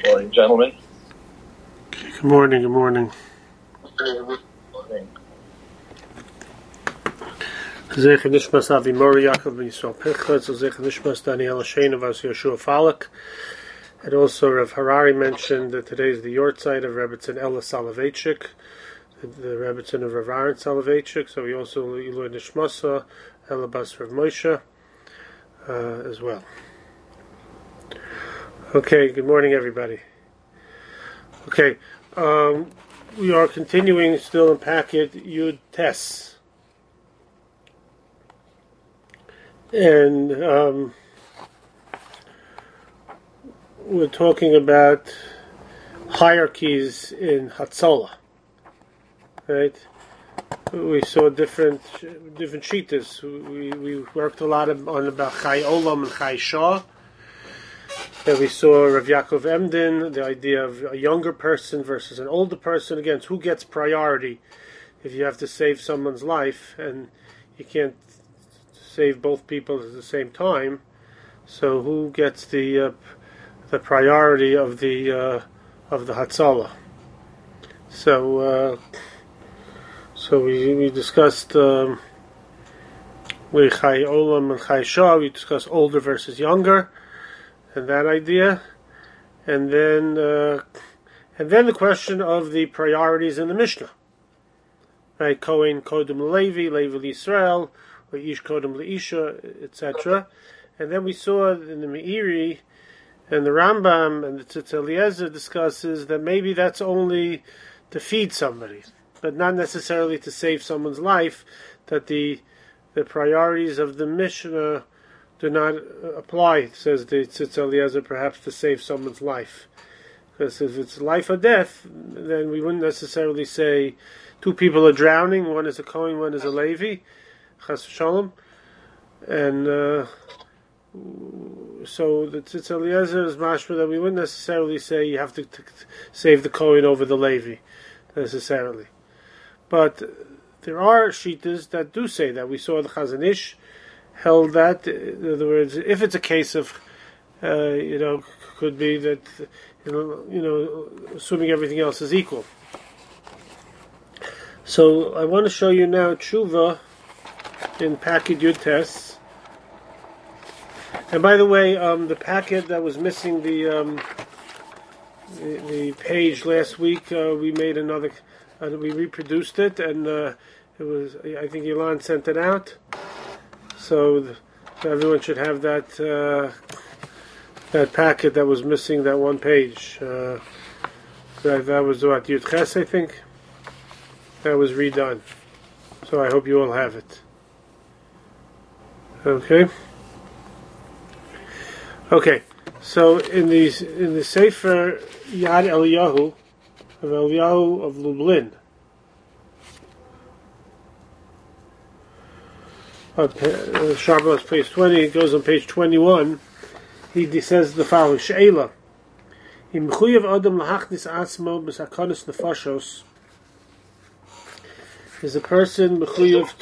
Morning, gentlemen. Good morning, good morning. Zecher Nishmas Avi Mori Yaakov Ben Yisrael Pinchas, Zecher Nishmas Daniel Hashem of Yoshua Falak. And also Rav Harari mentioned that today is the yortzeit of Rebbetzin Ella Soloveitchik, the Rebbetzin of Rav Aaron Soloveitchik. So we also Ilui Nishmasa Ella Bas Rav Moshe as well. Okay, good morning, everybody. Okay, we are continuing still in packet Yud Tes. And we're talking about hierarchies in Hatzalah, right? We saw different shittas. We worked a lot on about Chai Olam and Chai Shah. And we saw Rav Yaakov Emden, the idea of a younger person versus an older person. Again, it's who gets priority if you have to save someone's life, and you can't save both people at the same time. So who gets the priority of the Hatzalah? So we discussed Chai Olam and Chai Shah. We discussed older versus younger, and that idea, and then the question of the priorities in the Mishnah, right? Kohen Kodem Levi, Levi Yisrael, or Ish Kodem Leisha, etc. And then we saw in the Meiri and the Rambam and the Tzitz Eliezer discusses that maybe that's only to feed somebody, but not necessarily to save someone's life. That the priorities of the Mishnah do not apply, says the Tzitz Eliezer, perhaps to save someone's life. Because if it's life or death, then we wouldn't necessarily say two people are drowning, one is a Kohen, one is a Levi, Chas v'shalom. And so the Tzitz Eliezer is mashma that we wouldn't necessarily say you have to save the Kohen over the Levi, necessarily. But there are shittas that do say that. We saw the Chazon Ish held that, in other words, if it's a case of, could be that, assuming everything else is equal. So I want to show you now Tshuva in packet Yud Tes. And by the way, the packet that was missing the page last week, we made another, we reproduced it, and it was, I think Ilan sent it out. So everyone should have that packet that was missing that one page. That was what, Yud Ches, I think? That was redone. So I hope you all have it. Okay. So in the Sefer Yad Eliyahu of Lublin, Sharba's page 20, it goes on page 21. He says the following: She'ela, im chuyev adam lahachnis atzmo b'sakonis nefashos. Is a person mechuyev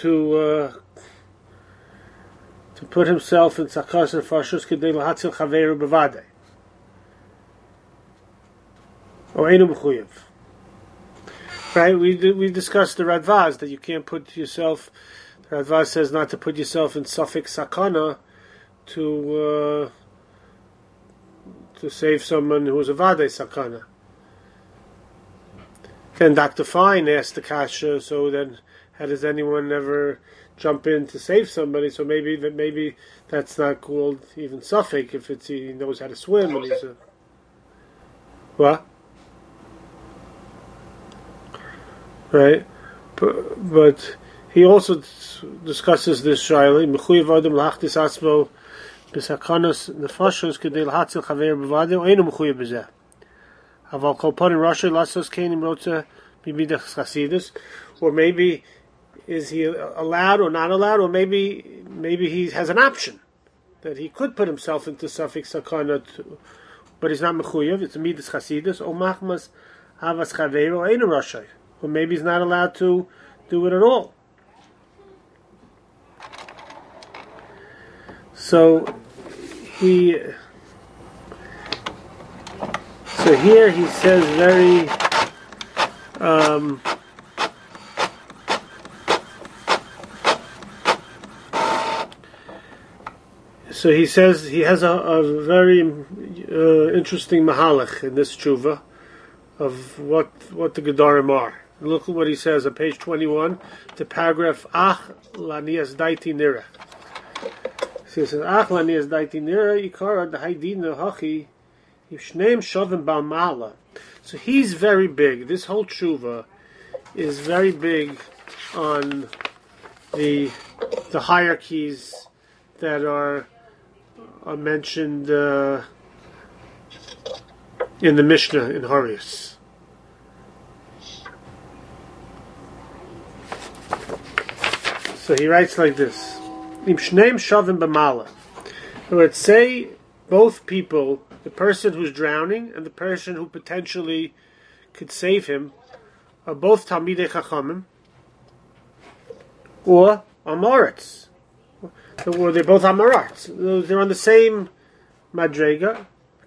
to put himself in sakonis nefashos kedei lahatzil chaveru bevadei, or einu mechuyev. Right? We discussed the Radvaz that you can't put yourself. Radvaz says not to put yourself in suffix sakana to save someone who is a vadei sakana. Then Dr. Fine asked the kasha, so then how does anyone ever jump in to save somebody? So maybe that's not called even suffix if he knows how to swim and he's a what? Right? But he also discusses this shaila. Mechuyev adam lahachtis atzmo b'sakanos nefashos kedei lahatzil chaver b'vadei einu mechuyev b'zeh. Aval kol panim rashay lasos keinim rotze b'midas chasidus. Or maybe is he allowed or not allowed? Or maybe he has an option that he could put himself into suffix sakana, but he's not mechuyev. It's a midas chasidus. O machmas havas chaver einu rashay. Or maybe he's not allowed to do it at all. So So here he says very so he says he has a very interesting mahalach in this tshuva of what the Gedarim are. Look at what he says on page 21, to paragraph Ach lanias daiti nira. So he says Ach lanias daiti nira ikara dahaydina hachi yishneim shavim bal mala. So he's very big. This whole tshuva is very big on the hierarchies that are mentioned in the Mishnah in Horayos. So he writes like this: Im shneim shavim b'mala. Let's say both people, the person who's drowning and the person who potentially could save him, are both Talmidei Chachamim or Amoritz. Or they're both Amoritz. They're on the same Madrega.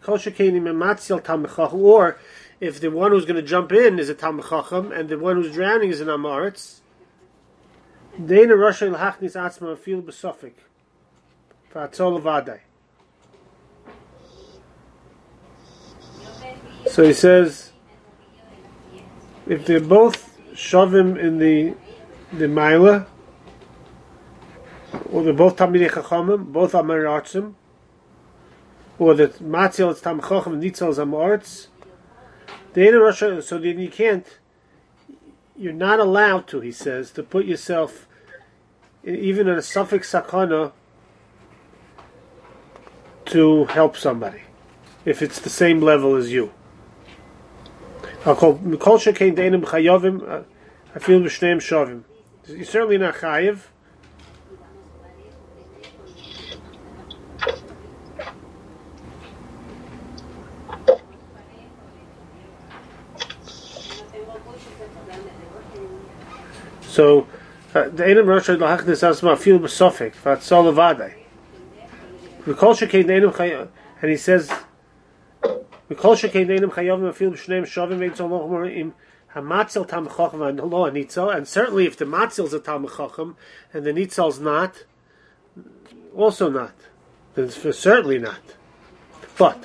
Or if the one who's going to jump in is a Talmid Chacham and the one who's drowning is an Amoritz, Deina Rasha L'Hachnis Atzma Afil B'Sofik V'Atzol L'Vadai. So he says, if they're both Shavim in the Maila, or they're both Talmidei Chachamim, both Amaratzim, or the Matziel is Talmid Chacham and Nitzel is Amoritz, so then you can't, you're not allowed to, he says, to put yourself even in a suffix sakana to help somebody if it's the same level as you. You're certainly not chayiv. So the Einam Rosh Lahachnis Asma feel besofik Vatzol Levadai. And he says, and certainly if the Matzil's a Talmid Chacham and the Nitzel's not, also not, then it's certainly not. But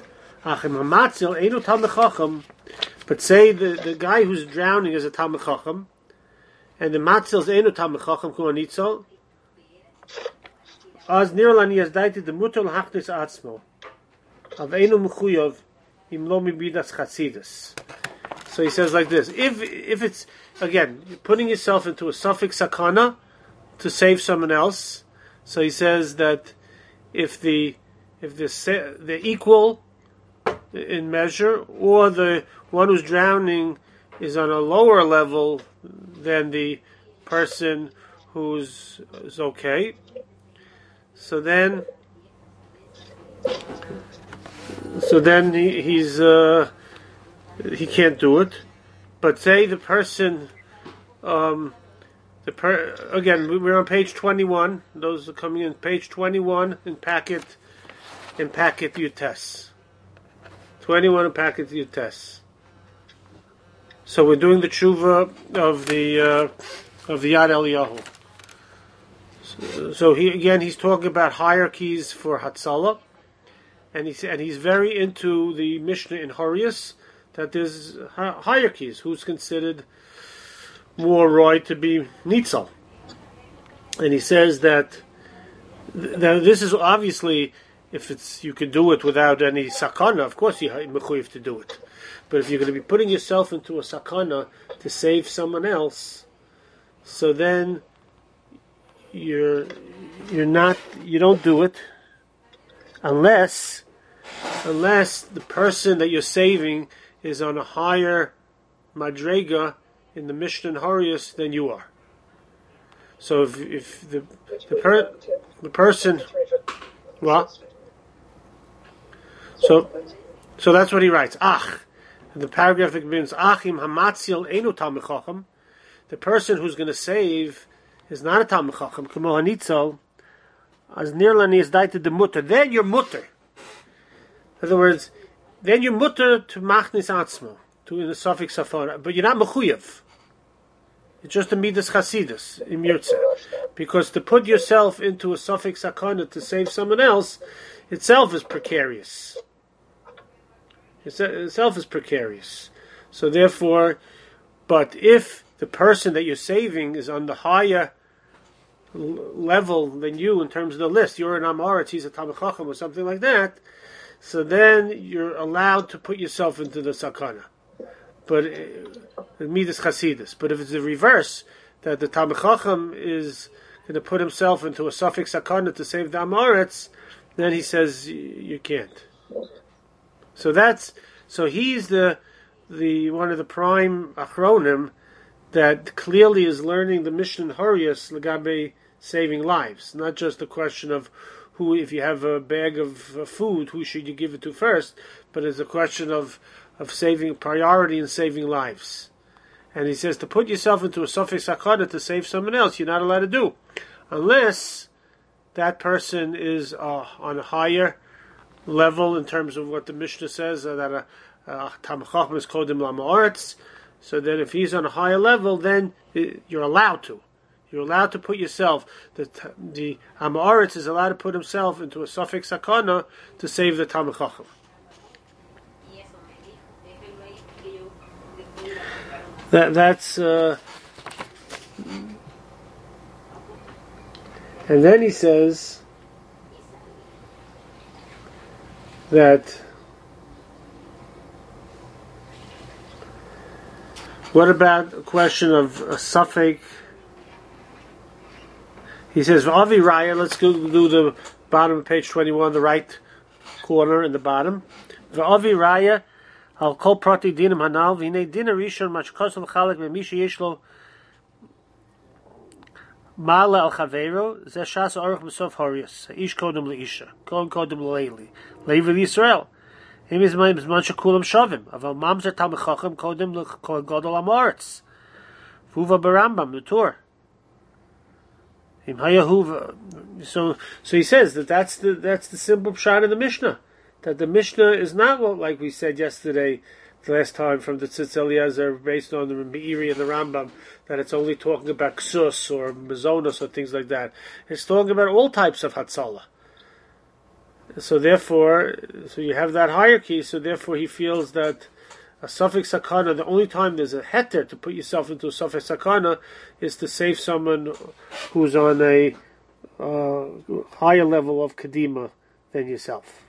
but say the guy who's drowning is a Talmid Chacham, and the Matzil's Einu Talmid Chacham K'mo Nitzel, as Nirlani has dated the Mutter L'Hachnis Atzmo of Einu Mechuyav Im Lo Mibidas Chatzidus. So he says like this: if it's again you're putting yourself into a suffix sakana to save someone else, so he says that if they're equal in measure, or the one who's drowning is on a lower level than the person who's is okay, so then he can't do it. But say the person, again we're on page 21. Those are coming in page 21 in packet Utes. 21 in packet Utes. So we're doing the tshuva of the Yad Eliyahu. So he's talking about hierarchies for Hatzalah. And he's very into the Mishnah in Horayos that there's hierarchies. Who's considered more roy to be Nitzel? And he says that this is obviously, if it's you can do it without any sakana, of course you're mechuyev to do it. But if you're going to be putting yourself into a sakana to save someone else, so then you don't do it unless the person that you're saving is on a higher madrega in the Mishnah and Horayos than you are. So if the person, what? So that's what he writes. Ach, and the paragraph that begins Achim hamatzil einu Talmid Chacham. The person who's going to save is not a Talmid Chacham. K'mo hanitzal as nirlani is daita de mutter. Then you're mutter. In other words, then you're mutter to machnis atzmo, to in the suffix safara, but you're not mechuyev. It's just a midas chasidus in Yurtze. Because to put yourself into a suffix sakana to save someone else, itself is precarious. Itself is precarious. So therefore, but if the person that you're saving is on the higher level than you in terms of the list, you're an Amoritz, he's a Talmid Chacham or something like that, so then you're allowed to put yourself into the sakana. But midas chasidus. But if it's the reverse, that the Talmid Chacham is going to put himself into a suffix sakana to save the Amoritz, then he says you can't. So he's the one of the prime achronim that clearly is learning the Mishnah Horius Lagabe saving lives, not just the question of who, if you have a bag of food, who should you give it to first, but it's a question of saving priority and saving lives. And he says to put yourself into a suffix sakana to save someone else, you're not allowed to do, unless that person is on a higher level in terms of what the Mishnah says, that a Talmid Chacham is kodim la'ma'aretz. So then if he's on a higher level, then you're allowed to. You're allowed to put yourself, the Amoritz is allowed to put himself into a suffix sakana to save the Talmid Chacham. That's and then he says that what about a question of a suffix? He says, Avi Raya, let's do the bottom of page 21, the right corner in the bottom. Avi Raya, I'll call Prati Dinam Hanal, Vine Dinah Rishon, Machkosel Chalek, Memisha Yeshlo, Mala Al Chavero, Zeshas Orach Besof Horius, Ish Kodem Leisha, Kodem Leili, Levi Yisrael. Him is my Mancha Kulam Shavim, Aval Mamzer Talmid Chacham, Kodem Godol Amoritz, Vuva Barambam, the Torah. So he says that's the simple pshat of the Mishnah, that the Mishnah is not like we said yesterday, the last time from the Tzitz Eliezer, based on the Meiri and the Rambam, that it's only talking about ksus or mazonos or things like that. It's talking about all types of hatzalah. So therefore, you have that hierarchy. So therefore, he feels that a suffix sakana, the only time there's a heter to put yourself into a suffix sakana is to save someone who's on a higher level of kadima than yourself.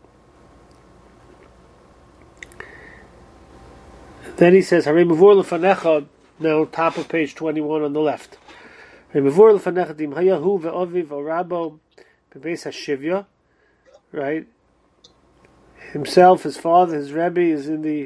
Then he says, Harei mavur lefanecha, now top of page 21 on the left. Harei mavur lefanecha dim hayahu ve'oviv orabo bebeis hashivya, right? Himself, his father, his rebbe is in the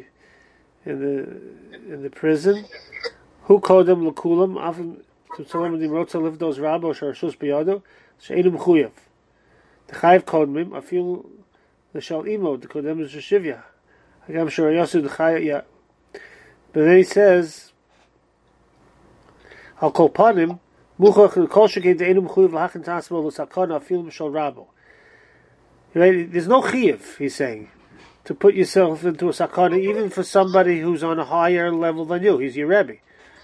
prison. Who kodem lekulam? Often to someone who wrote to live those rabbo sharshus biyado she'enu mechuyev. The chayiv kodmim. I feel the shal imo the kodem is shivya. I'm sure yasu the chayiv. Yeah, but then he says, I'll call upon him. Muchach kol shekei de'enu mechuyev lahachin tasmo l'sakana. I feel b'shal rabbo. There's no chayiv. He's saying, to put yourself into a sakana, even for somebody who's on a higher level than you. He's your Rebbe.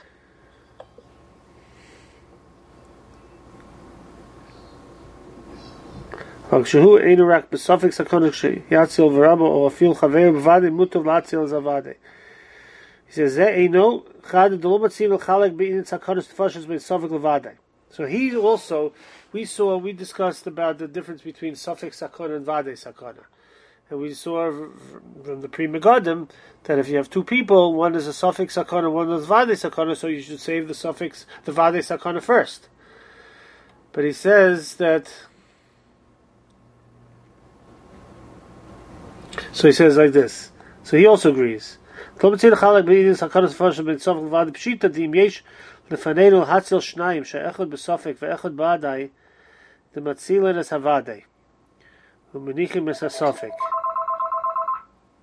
He says, so he also, we discussed about the difference between suffix sakana and vade sakana. And we saw from the Pri Megadim that if you have two people, one is a suffix sakana, one is vade sakana, so you should save the suffix, the vade sakana first. But he says that, so he says like this. So he also agrees.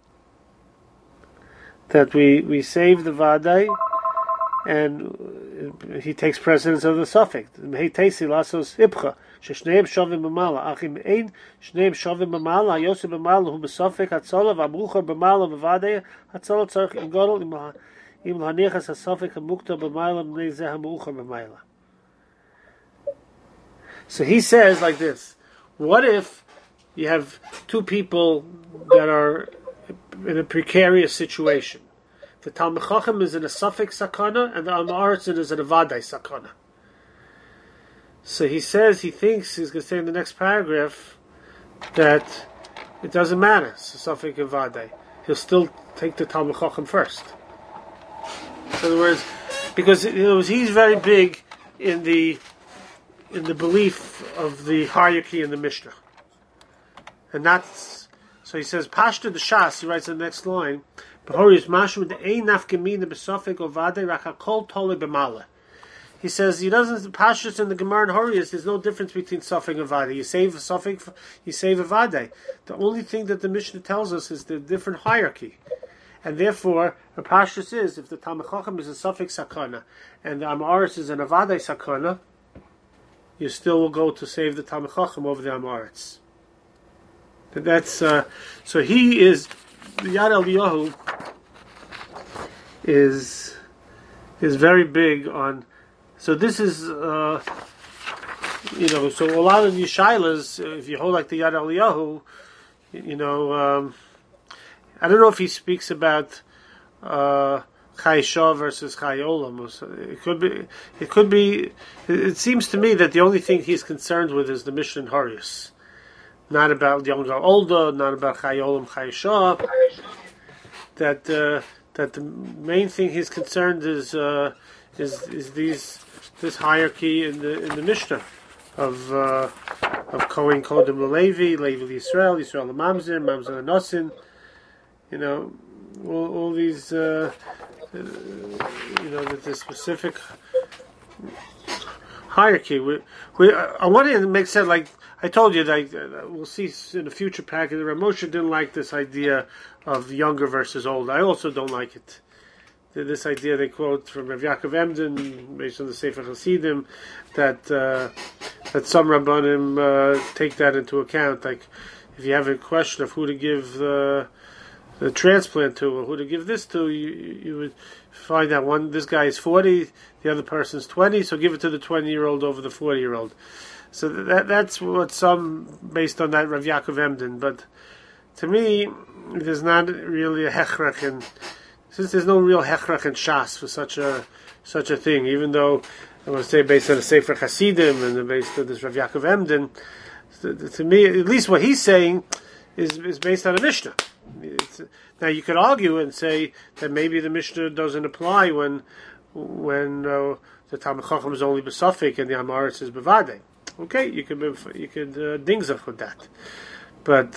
That we save the vadai, and he takes precedence of the suffix. He takes lasos ipcha. Shneim shavim b'mala. Achim ein shneim shavim b'mala. Yosef b'mala hu b'suffix hatzala v'amrucha b'mala b'vadei hatzala tzarich im gadol im hanichas hasuffix hamukta b'mala b'nei zeh hamrucha b'mala. So he says like this: what if you have two people that are in a precarious situation? The Talmid Chacham is in a suffix sakana, and the Amaretz is in a vadai sakana. So he says he thinks he's going to say in the next paragraph that it doesn't matter, it's a suffix and vadai. He'll still take the Talmid Chacham first. In other words, because he's very big in the belief of the hierarchy in the Mishnah, and that's so he says Pashta the Shas. He writes in the next line. He says he doesn't pashtus in the Gemara and Horius. There's no difference between suffix and vadai. You save a suffix, you save a vadai. The only thing that the Mishnah tells us is the different hierarchy, and therefore a pashtus is if the Talmid Chacham is a suffix sakana and the Amaretz is an avadai sakana, you still will go to save the Talmid Chacham over the Amaretz. That's so he is. The Yad Eliyahu is very big on. So this is so a lot of these shaylas, if you hold like the Yad Eliyahu, I don't know if he speaks about Chai Shah versus Chai Olam. It could be. It seems to me that the only thing he's concerned with is the Mishnah and Horius. Not about younger or older, not about Chai Olam, Chai Shah. That the main thing he's concerned is this hierarchy in the Mishnah of Kohen Kodem Levi, Levi Yisrael, Yisrael Mamzer, Mamzer Nosin. All these the specific hierarchy. I wanted to make sense. Like I told you, that we'll see in the future package. Rav Moshe didn't like this idea of younger versus older. I also don't like it. This idea they quote from Rav Yaakov Emden, based on the Sefer Hasidim, that some Rabbanim take that into account. Like if you have a question of who to give the transplant to, or who to give this to, you would find that this guy is 40, the other person's 20, so give it to the 20-year-old over the 40-year-old. So that's what some, based on that Rav Yaakov Emden. But to me, there's not really a hechrach, and since there's no real hechrach in Shas for such a thing, even though I want to say based on the Sefer Hasidim and based on this Rav Yaakov Emden, to me, at least what he's saying is based on a Mishnah. Now you could argue and say that maybe the Mishnah doesn't apply when the Talmid Chacham is only b'suffix and the Amaretz is b'vadei. Okay, you could dingzach with that, but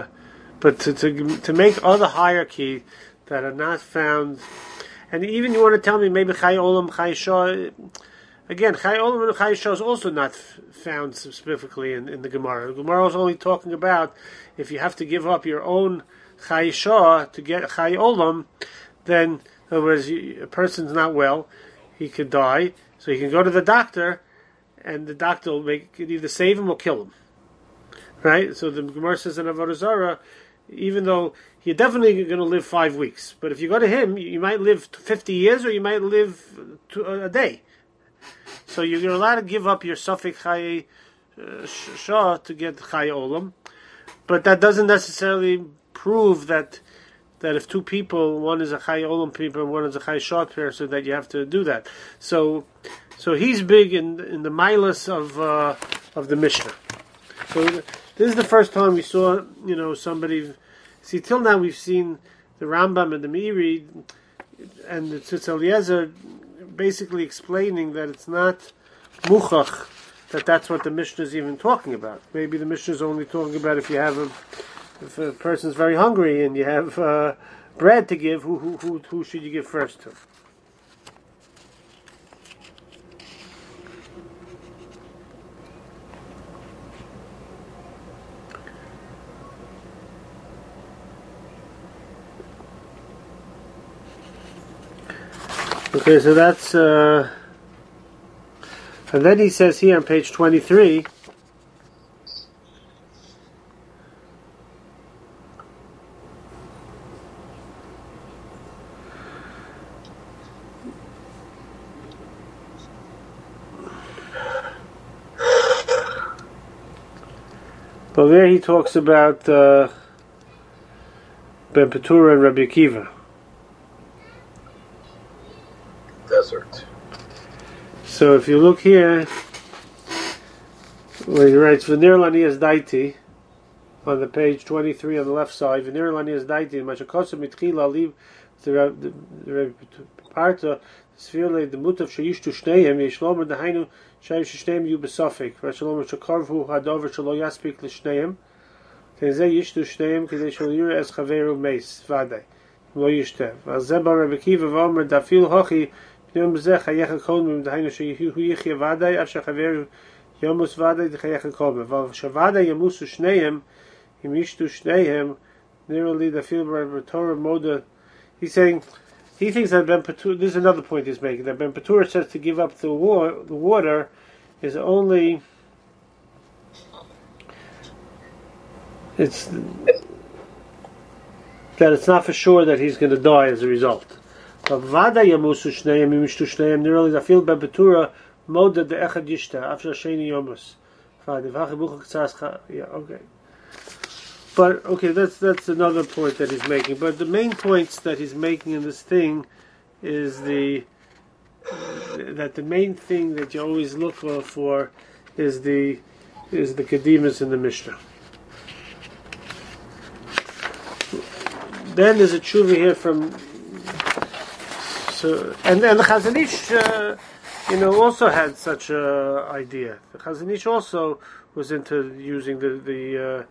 to make other hierarchy that are not found, and even you want to tell me maybe Chai Olam, Chai Shah. Again, Chai Olam and Chai Shah is also not found specifically in the Gemara. The Gemara is only talking about if you have to give up your own Chai Shah to get Chai Olam, then in other words, a person's not well, he could die, so he can go to the doctor, and the doctor could either save him or kill him. Right? So the Gemara says in Avodah Zarah, even though you're definitely going to live 5 weeks, but if you go to him, you might live 50 years or you might live a day. So you're allowed to give up your suffix Chai Shah to get Chai Olam, but that doesn't necessarily prove that if two people, one is a Chai Olam people and one is a Chai Shah person, that you have to do that. So he's big in the milas of the Mishnah. So this is the first time we saw somebody. See, till now we've seen the Rambam and the Meiri and the Tzitz Eliezer basically explaining that it's not muchach, that's what the Mishnah is even talking about. Maybe the Mishnah is only talking about if a person's very hungry and you have bread to give, who should you give first to? Okay, so that's And then he says here on page 23, well, there he talks about Ben Petura and Rabbi Akiva. Desert. So if you look here, where he writes V'nir Lanias Daiti, on the page 23 on the left side, V'nir Lanias Daiti, Mashakosa Mitchila Liv, the Parta, Sfirle, the Mutav Shayishtu Shneim, Yishlomer Dahainu, Shayim Shneim Yu Besofik, Vashalom Shakarvu Hadover Shalo Yaspik Lishneim, Kenzei Yishtu Shneim, Kenzei Shalir Es Chaveru Meis, Vadai, Lo Yishtev, Azeba Rabbi Akiva Vomer Dafil Hochi, Pneum Bezech Hayecha Kolmim, Dahainu Shayihu Yichya Vadai, Af Shachaveru Yomus Vadai, Dahayecha Kolmim, Vav Shavadai Yamusu Shneim, Yimishtu Shneim, Nearly Dafil Rabbi Torah Moda. He's saying, he thinks that Ben Petura, this is another point he's making, that Ben Petura says to give up the water is only, it's that it's not for sure that he's going to die as a result. Vada yamusu shneim yimishtu shneim nearly the field Ben Petura moda de echad yishta after sheni yomus. Yeah, okay. But okay, that's another point that he's making. But the main points that he's making in this thing is that the main thing that you always look for is the Kedimus in the Mishnah. Then there's a tshuva here from and the Chazon Ish, also had such a idea. The Chazon Ish also was into using the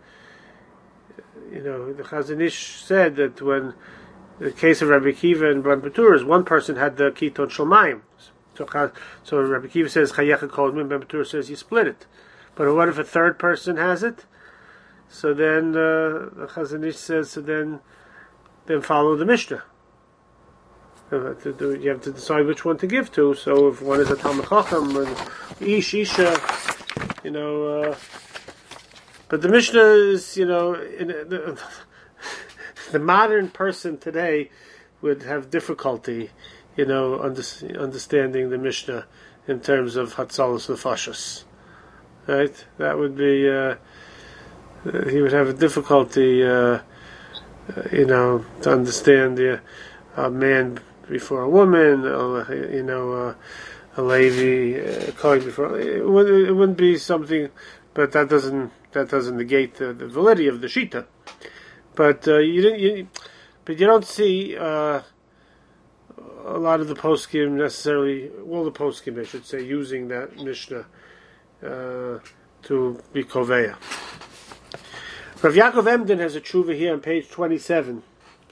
Chazon Ish said that when the case of Rabbi Akiva and Ben Petura, one person had the Kiton Shalmayim. So Rabbi Akiva says Chayecha Kolmim, Ben Petura says you split it. But what if a third person has it? So then the Chazon Ish says, so then follow the Mishnah. You have to decide which one to give to. So if one is a Talmid Chacham and Isha, but the Mishnah is, the modern person today would have difficulty, understanding the Mishnah in terms of Hatzalos Nefashos. Right? That would be, he would have a difficulty, to understand a man before a woman, a Levi, a Kohen before. It wouldn't be something, but that doesn't negate the validity of the Shita. But you don't see a lot of the poskim necessarily, all the poskim I should say, using that Mishnah to be koveya. Rav Yaakov Emden has a tshuva here on page 27.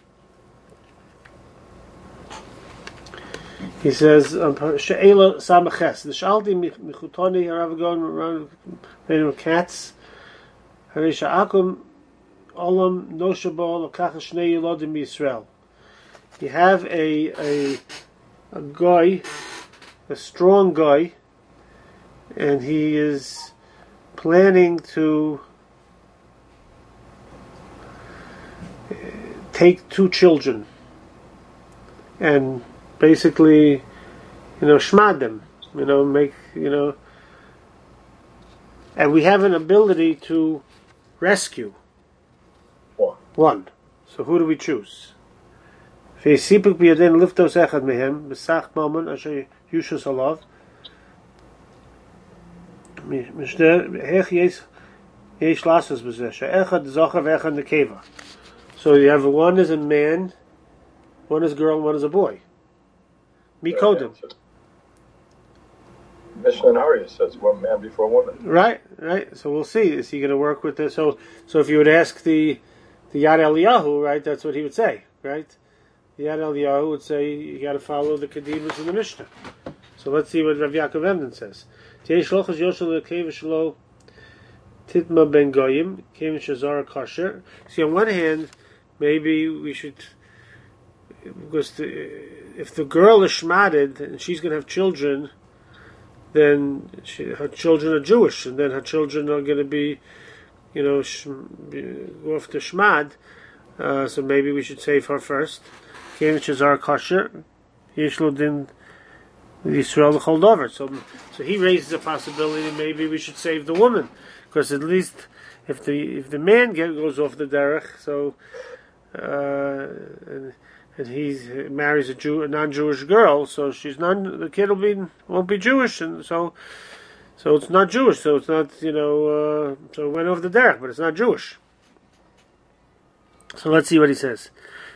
He says, She'ela Samaches, the Shaldi Michutoni Haravagon around cats, Harisha Akum Olam Noshabo Lokach Shnei Yelodim Yisrael. You have a guy, a strong guy, and he is planning to take two children and basically, shmad them, make, and we have an ability to rescue one. So who do we choose? Ve'sipuk b'yadin liftos echad mehem b'sach mamon asher yushus alav hech yesh lasos b'zeh she'echad zocher ve'echad nekeva. So you have one is a man, one is a girl, and one is a boy. Mikodem. Mishnah and Arya says one man before woman. Right. So we'll see. Is he going to work with this? So if you would ask the Yad Eliyahu, right, that's what he would say, right? The Yad Eliyahu would say you got to follow the Kedimus in the Mishnah. So let's see what Rav Yaakov Emden says. Titma ben goyim came shazar kasher. See, on one hand, maybe we should, because if the girl is shmaded and she's going to have children, then her children are Jewish, and then her children are going to be, go off to Shmad. So maybe we should save her first. Kain Shazar Kasher, Yishlo Din Yisrael hold over. So he raises a possibility. Maybe we should save the woman, because at least if the man goes off the derech, so and he marries a non-Jewish girl, so the kid won't be Jewish, and so it's not Jewish. So it's not so it went off the derech, but it's not Jewish. So let's see what he says.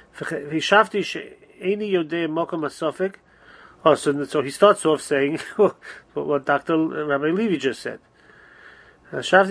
So he starts off saying what Dr. Rabbi Levi just said. It's a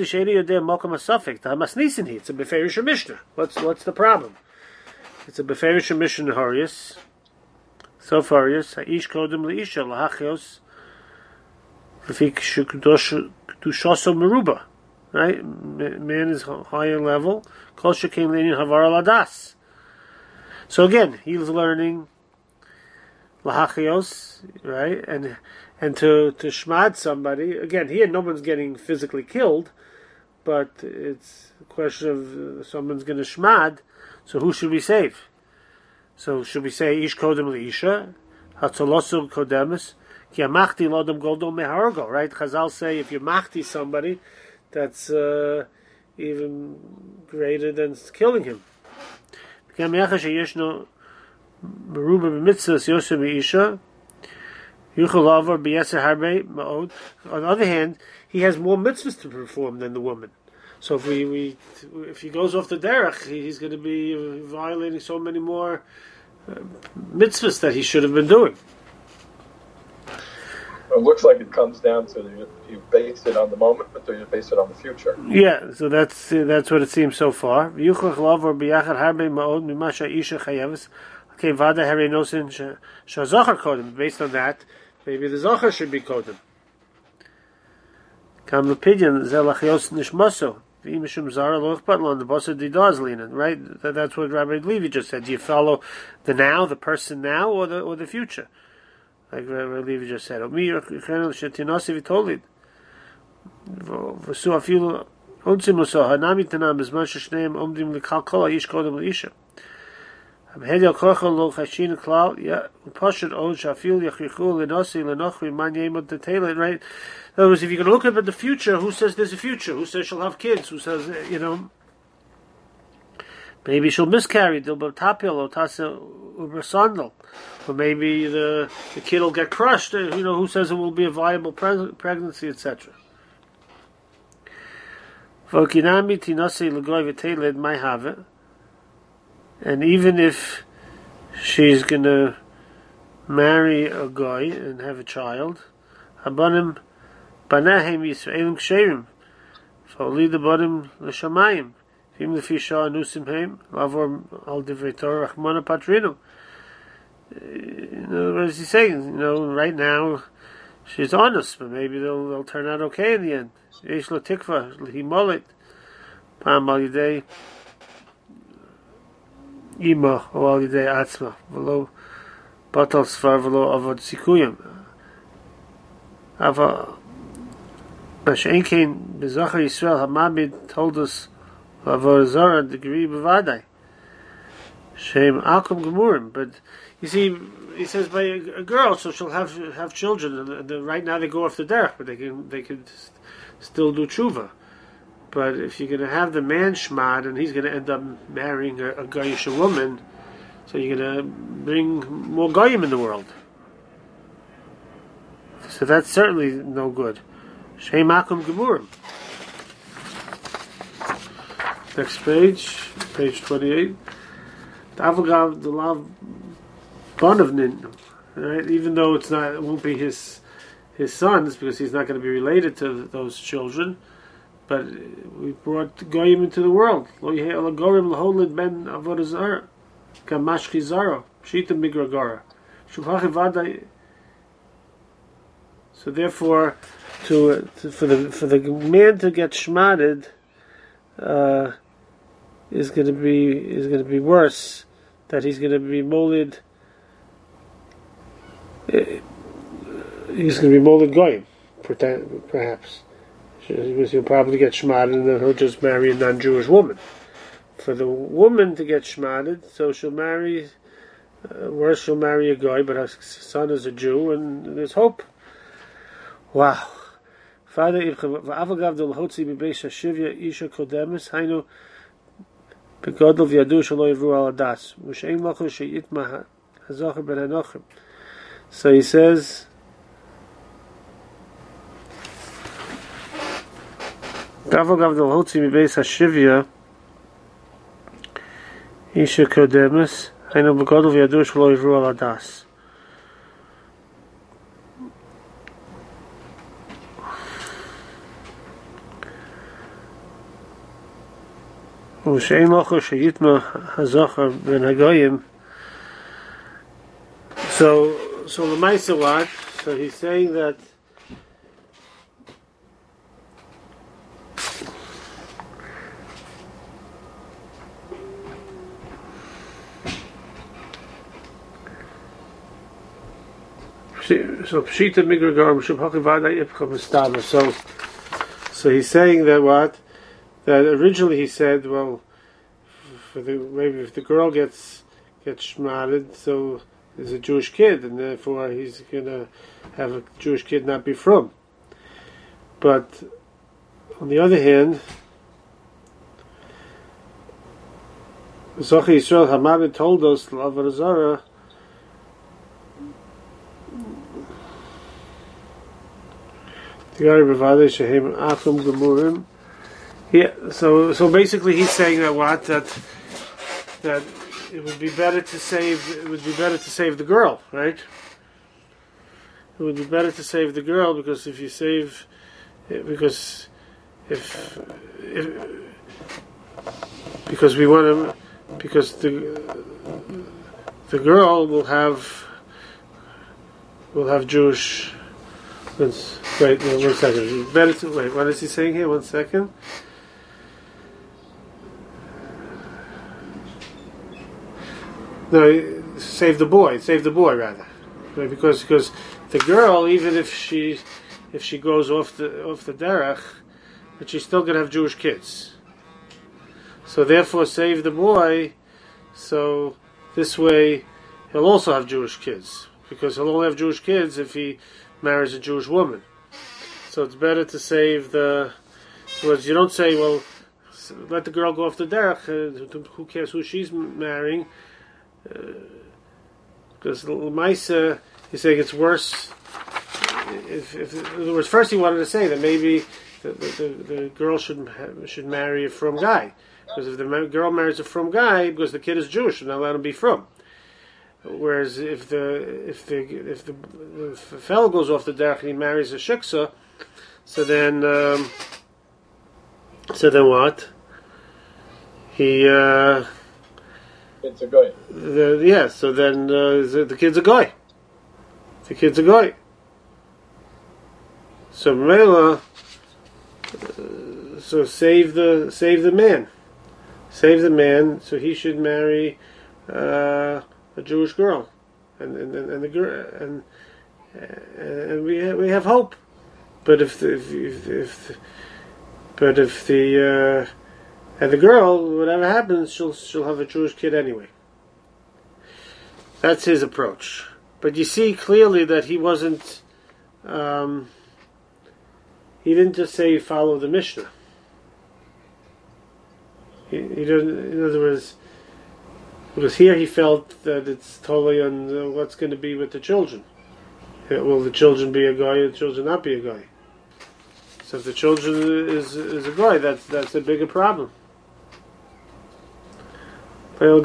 Beferish Mishnah. What's the problem? It's a Beferish Mishnah Horius. So Horius, Haish Kodem Leisha Lahachios Lefik Shukdushoso Meruba. Right? Man is higher level. Kol Shekein Leinin Havar Ladas. So again, he's learning Lahachios, right? And to shmad somebody, again, here no one's getting physically killed, but it's a question of someone's going to shmad, so who should we save? So should we say Ish Kodem Leisha, Hatzolosur Kodemus, Ki Amachti Lodem Goldom Mehargo, right? Chazal say if you machti somebody, that's even greater than killing him. On the other hand, he has more mitzvahs to perform than the woman. So if he goes off the derech, he's going to be violating so many more mitzvahs that he should have been doing. It looks like it comes down to you base it on the moment, or you base it on the future. Yeah, so that's what it seems so far. Based on that, maybe the Zohar should be Kodem. Right? That's what Rabbi Levi just said. Do you follow the person now, or the future? Like Rabbi Levi just said. In other words, if you're going to look at the future, who says there's a future? Who says she'll have kids? Who says, maybe she'll miscarry, or maybe the kid will get crushed, who says it will be a viable pregnancy, etc. And even if she's going to marry a guy and have a child, Abanim Banahem Yisraelim Ksherim, Fa'oli the Banim L'Shamayim, Vim L'Fisha Anusim Heim, Lavor Al Divrei Torah Rachmana Patrinu. What is he saying? Right now she's honest, but maybe they'll turn out okay in the end. Yesh Lo Tikva L'Himolit Pam Al Yidei Ima or Al Yidei Atzma V'lo Batal Svar V'lo Avad Sikuyim Ava Mashain Kain B'Zachar Yisrael HaMamid told us Avad Zara degree B'Vadai Shem Akum Gemurim. But you see, he says by a girl, so she'll have children, and right now they go off the derech, but they can still do tshuva. But if you're going to have the man shmad, and he's going to end up marrying a Goyish woman, so you're going to bring more Goyim in the world. So that's certainly no good. Shem Akum Gemurim. Next page 28. The love Bonavnin, right? Even though it won't be his sons, because he's not going to be related to those children. But we brought Goyim into the world. Lo yehei gorim laholid ben avodah zara, kamashchi zara, shita migragara, shulhachi vadai. So therefore, for the man to get shmatted, is going to be worse. That he's going to be molid. He's going to be molid goyim. perhaps. He'll probably get shmadded and then he'll just marry a non-Jewish woman. For the woman to get shmadded, so she'll marry, worse, she'll marry a guy, but her son is a Jew, and there's hope. Wow. Father, v'avagav del hotzi b'beis hashivya isha kodemis hainu begodol v'yadu shelo yivru al adas v'shein lochu sheyitma hazocher ben hanochim. So he says, v'avagav del hotzi b'beis hashivya isha kodemis hainu begodol v'yadu shelo yivru al adas. So the Maisa what? So he's saying that Pshita Migragar Mishum Hachivada. So he's saying that what? That originally he said, well, maybe if the girl gets shmadded, so there's a Jewish kid, and therefore he's going to have a Jewish kid not be from. But on the other hand, Zochi Yisrael Hamad told us, L'Avodah Zarah, yeah, so basically he's saying that what that it would be better to save the girl, right? It would be better to save the girl because if you save, because we want to, because the girl will have Jewish. Wait, no, 1 second. Better to wait. What is he saying here? 1 second. No, save the boy rather, right? Because the girl, even if she goes off the derech, but she's still going to have Jewish kids. So therefore, save the boy. So this way, he'll also have Jewish kids because he'll only have Jewish kids if he marries a Jewish woman. So it's better to save the. Whereas you don't say, well, let the girl go off the derech. Who cares who she's marrying? Because L'maisa, he's saying it's worse. If in other words, first he wanted to say that maybe the girl should marry a frum guy, because if the girl marries a frum guy, because the kid is Jewish, and not let him be frum. Whereas if the fellow goes off the derech and he marries a shiksa, so then what? He it's a guy. So then the kid's a guy. The kid's a guy. So Mela, so save the man. Save the man. So he should marry a Jewish girl, and the girl and we have hope. But if the and the girl, whatever happens, she'll have a Jewish kid anyway. That's his approach. But you see clearly that he wasn't. He didn't just say follow the Mishnah. He didn't. In other words, because here he felt that it's totally on what's going to be with the children. Will the children be a guy, or the children not be a guy? So if the children is a guy, that's a bigger problem. If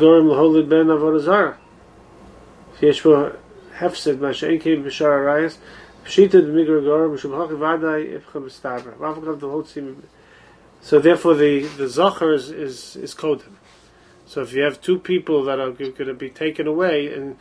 yesh bo hefsed ma she'en kein b'shar harayos, pshita d'migra gorim mishum hachi vadai ifcha b'stabra. V'avagav del hotzim. So therefore the zachar is kodem. So if you have two people that are going to be taken away and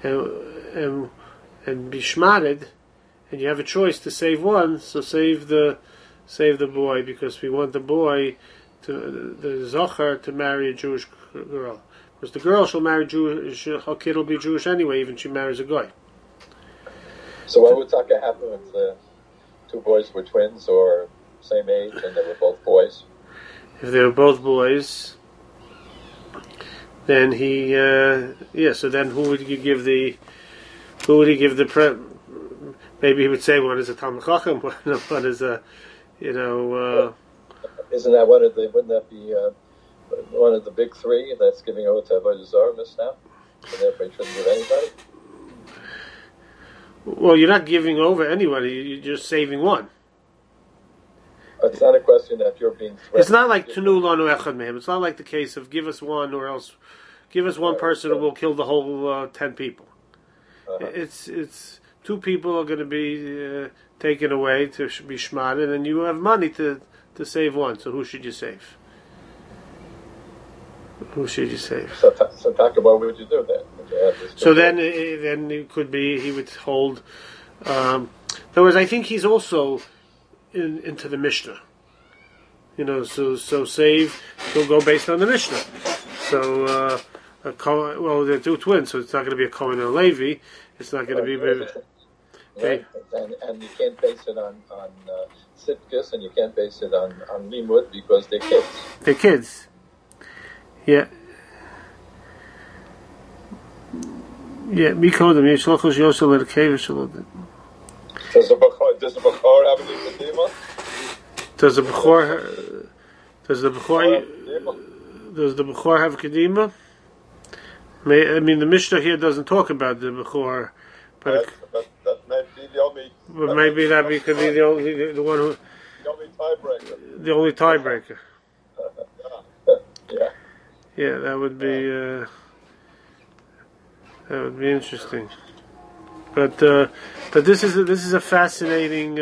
be shmadded, and you have a choice to save one, so save the boy, because we want the boy the zachar to marry a Jewish girl. Because the girl shall marry Jewish, her kid will be Jewish anyway, even if she marries a guy. So what would Taka happen if the two boys were twins or same age and they were both boys. If they were both boys, then he, so then who would he give the maybe he would say one is a Talmud Chacham, one is a, Isn't that wouldn't that be one of the big three that's giving over to Avodah Zarah now? So therefore he shouldn't give anybody? Well, you're not giving over anybody, you're just saving one. It's not a question that you're being threatened. It's not like Tanu Lanu Echad Mehem. It's not like the case of give us one or else give us one person and we'll kill the whole 10 people. It's two people are going to be taken away to be shmaded, and you have money to save one. So who should you save? Who should you save? So talk about what would you do then? So then it could be he would hold. In other words, I think he's also into the Mishnah. So save. He'll go based on the Mishnah. So they're two twins, so it's not going to be a Cohen and a Levi. It's not going to be. Okay. And you can't base it on Sitkus, and you can't base it on Limud because they're kids. They're kids. Yeah. Yeah, Mikodem, Yishlachos Yosel Erkev Shalom. Does the Bechor have any Kedima? Does the Bechor have Kedima? I mean, the Mishnah here doesn't talk about the Bechor, but that may be the only. But maybe that could be the only one who. The only tiebreaker. The only tiebreaker. Yeah. Yeah, that would be interesting. But this is a fascinating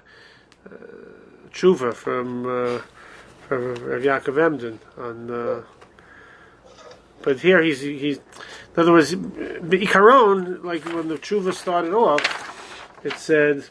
tshuva from Rav Yaakov Emden on. But here he's in other words, the Ikaron, like when the tshuva started off, it said.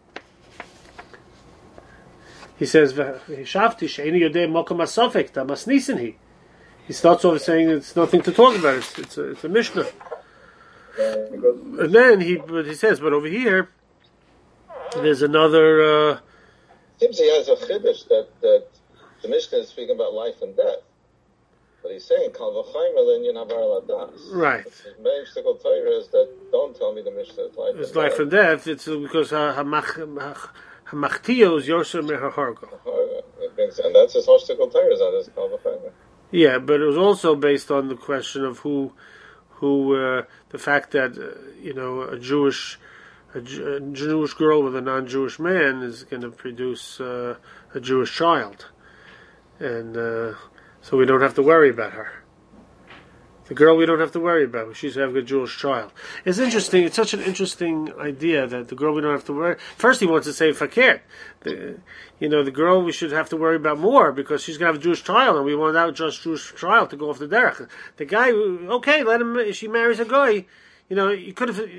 He says, "Shavti she'eni yodei mokom asofek tamas nisenhi." He starts off saying it's nothing to talk about. It's a Mishnah. And then he says, but over here, there's another. Seems he has a chiddush that the Mishnah is speaking about life and death, but he's saying kal v'chaymer then yinavar ladas. Right. The main shtickle Torah is that don't tell me the Mishnah is life. It's life and death. It's because hamachtios yoser mehahargo. And that's his whole shtickle Torah is on his kal v'chaymer. Yeah, but it was also based on the question of who the fact that a Jewish girl with a non-Jewish man is going to produce a Jewish child, and so we don't have to worry about her. The girl we don't have to worry about. She's having a Jewish child. It's interesting. It's such an interesting idea that the girl we don't have to worry. First, he wants to say fakir. The girl we should have to worry about more because she's going to have a Jewish child, and we want that just Jewish child to go off the derech. The guy, okay, let him. If she marries a guy, you could have.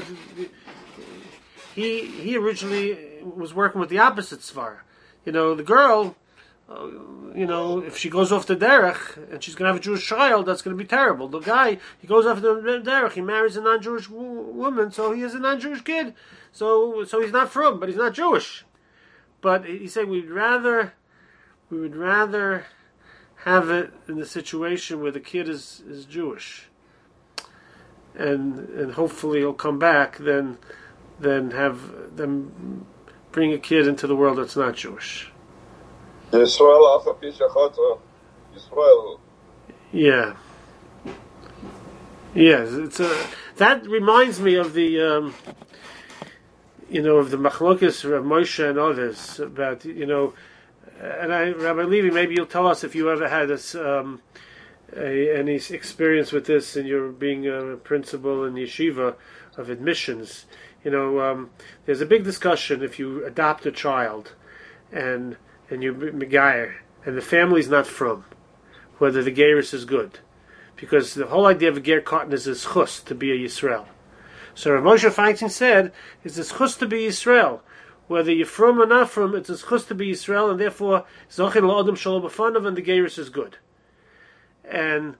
He originally was working with the opposite svar. The girl. If she goes off the derech and she's going to have a Jewish child, that's going to be terrible. The guy, he goes off the derech, he marries a non-Jewish woman, so he is a non-Jewish kid. So he's not from, but he's not Jewish. But he said we would rather have it in the situation where the kid is Jewish, and hopefully he'll come back than have them bring a kid into the world that's not Jewish. Yisrael. Yeah. Yes, it's that reminds me of the of the machlokes of Moshe and others about and Rabbi Levi, maybe you'll tell us if you ever had this any experience with this in your being a principal in yeshiva of admissions. There's a big discussion if you adopt a child and you megayer, and the family's not from, whether the gerus is good, because the whole idea of a ger cotton is a schus to be a Yisrael. So Rav Moshe Feinstein said, it's a schus to be Yisrael, whether you're from or not from. It's a schus to be Yisrael, and therefore zachin la'adam shalom b'fanav, and the gerus is good. And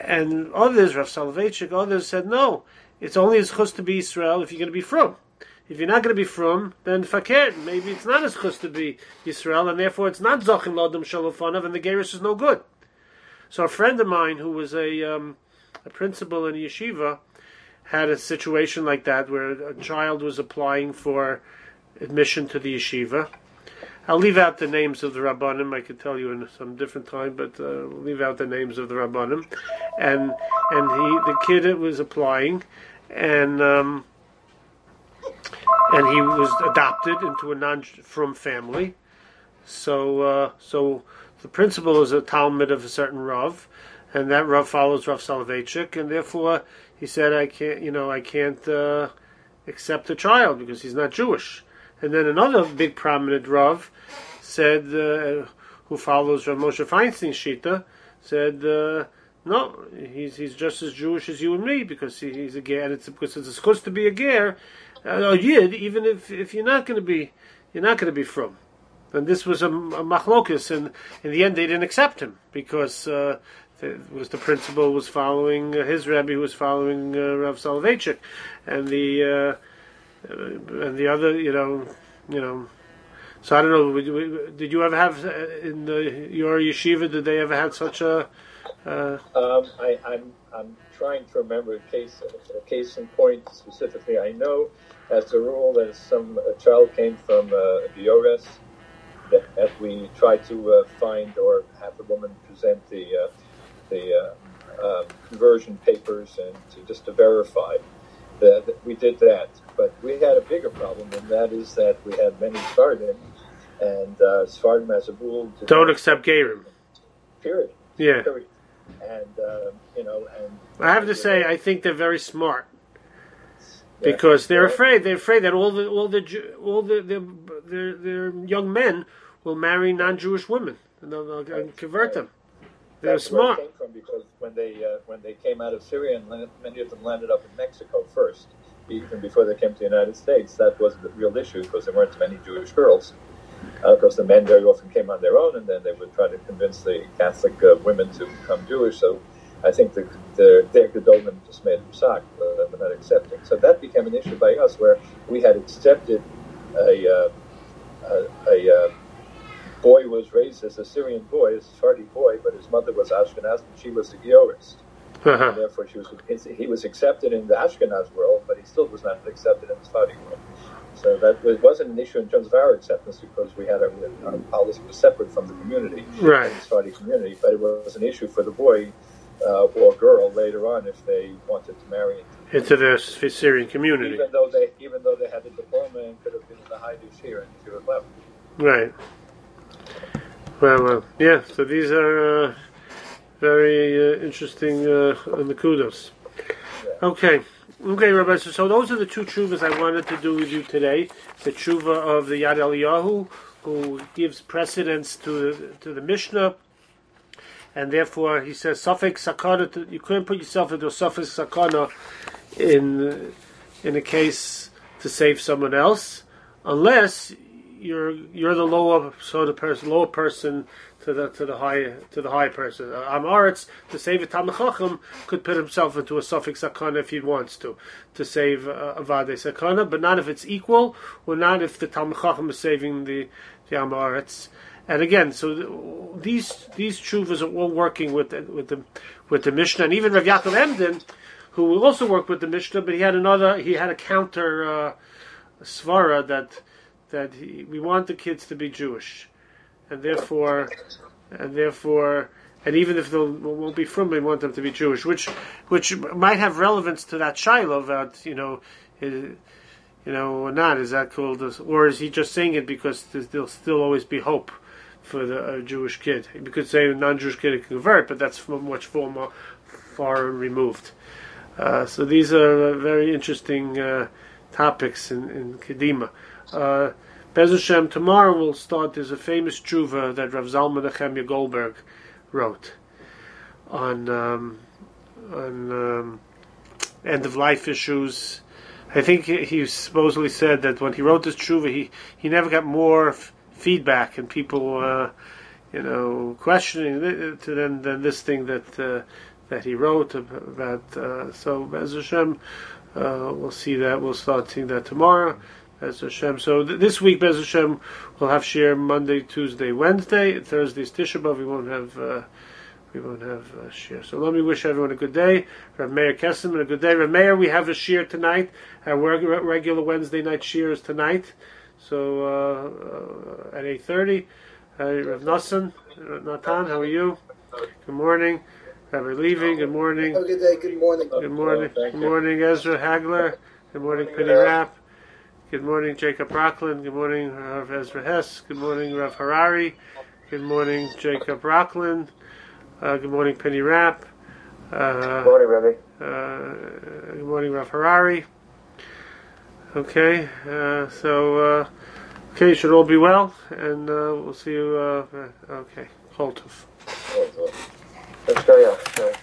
others, Rav Soloveitchik, others said no, it's only a schus to be Yisrael if you're going to be from. if you're not going to be from, then fakir. Maybe it's not as chus to be Yisrael, and therefore it's not zachin lodom shalofanav, and the gerus is no good. So a friend of mine who was a principal in a yeshiva had a situation like that where a child was applying for admission to the yeshiva. I'll leave out the names of the Rabbanim. I could tell you in some different time, but we'll leave out the names of the Rabbanim. And the kid was applying, and he was adopted into a non-frum family. So the principal is a Talmud of a certain Rav, and that Rav follows Rav Soloveitchik, and therefore he said, I can't accept a child because he's not Jewish. And then another big prominent Rav said, who follows Rav Moshe Feinstein's Shita, said, no, he's just as Jewish as you and me because he's a ger, and it's because it's supposed to be a ger, a yid, even if you're not going to be from. And this was a machlokus, and in the end they didn't accept him because the principal was following his rabbi, who was following Rav Soloveitchik, and the other, So I don't know. Did you ever have in your yeshiva? Did they ever have such a? I'm trying to remember a case in point specifically. I know as a rule that a child came from Biores, that we try to find or have the woman present the conversion papers and to verify that we did that. But we had a bigger problem, and that is that we had many Sfardim, and Sfardim as a rule don't accept Gerim. Period. Yeah. Period. And and I have to say, I think they're very smart because they're afraid. They're afraid that all their young men will marry non-Jewish women and they'll convert them. They're smart. Where it came from, because when they came out of Syria, and many of them landed up in Mexico first, even before they came to the United States. That was the real issue because there weren't many Jewish girls. Because the men very often came on their own, and then they would try to convince the Catholic women to become Jewish. So I think their Gedolim just made them suck, but not accepting. So that became an issue by us, where we had accepted a boy was raised as a Syrian boy, a Sephardi boy, but his mother was Ashkenaz and she was a Giorist. And therefore, he was accepted in the Ashkenaz world, but he still was not accepted in the Sephardi world. So that wasn't an issue in terms of our acceptance because we had our policy was separate from the community, right? The Sephardi community, but it was an issue for the boy or girl later on if they wanted to marry into the Syrian community, even though they had a diploma and could have been in the high here and if you had left. Right. Well, yeah. So these are very interesting kudos. Yeah. Okay, Rabbi. So those are the two tshuvas I wanted to do with you today. The tshuva of the Yad Eliyahu, who gives precedence to the Mishnah, and therefore he says Safek Sakana. You couldn't put yourself into a Safek Sakana in a case to save someone else, unless you're the lower person to the high person. Amaretz, to save a Talmid Chacham, could put himself into a Safek Sakana if he wants to save a Vadei Sakana, but not if it's equal, or not if the Talmid Chacham is saving the Amaretz. And again, so these tshuvas are all working with the Mishnah, and even Rav Yaakov Emden, who also worked with the Mishnah, but he had a counter svara that we want the kids to be Jewish, and therefore, and even if they won't be from, we want them to be Jewish, which might have relevance to that shiloh about or not. Is that called, or is he just saying it because there'll still always be hope for the Jewish kid? You could say a non-Jewish kid can convert, but that's much far removed. So these are very interesting topics in Kedima. Bez Hashem, tomorrow we'll start. There's a famous tshuva that Rav Zalman Nechemia Goldberg wrote on end of life issues. I think he supposedly said that when he wrote this tshuva, he never got more feedback and people questioning to them than this thing that that he wrote about. So Bez Hashem, we'll see that. We'll start seeing that tomorrow. Bez Hashem. So this week, Bez Hashem, we'll have shir Monday, Tuesday, Wednesday. Thursday's Tisha B'Av. We won't have shir. So let me wish everyone a good day. Rav Meir Kessim, a good day. Rav Meir, we have a shir tonight. Our regular Wednesday night shir is tonight. So at 8:30. Rav Natan, how are you? Good morning. Rabbi Levy, good morning. Have a good day. Good morning. Good morning. Good morning, Ezra Hagler. Good morning, Penny Rapp. Good morning, Jacob Rockland. Good morning, Rav Ezra Hess. Good morning, Rav Harari. Good morning, Jacob Rockland. Good morning, Penny Rapp. Good morning, Rabbi. Good morning, Rav Harari. Okay, okay, you should all be well, and we'll see you. Okay, Holtov. Let's go, yeah.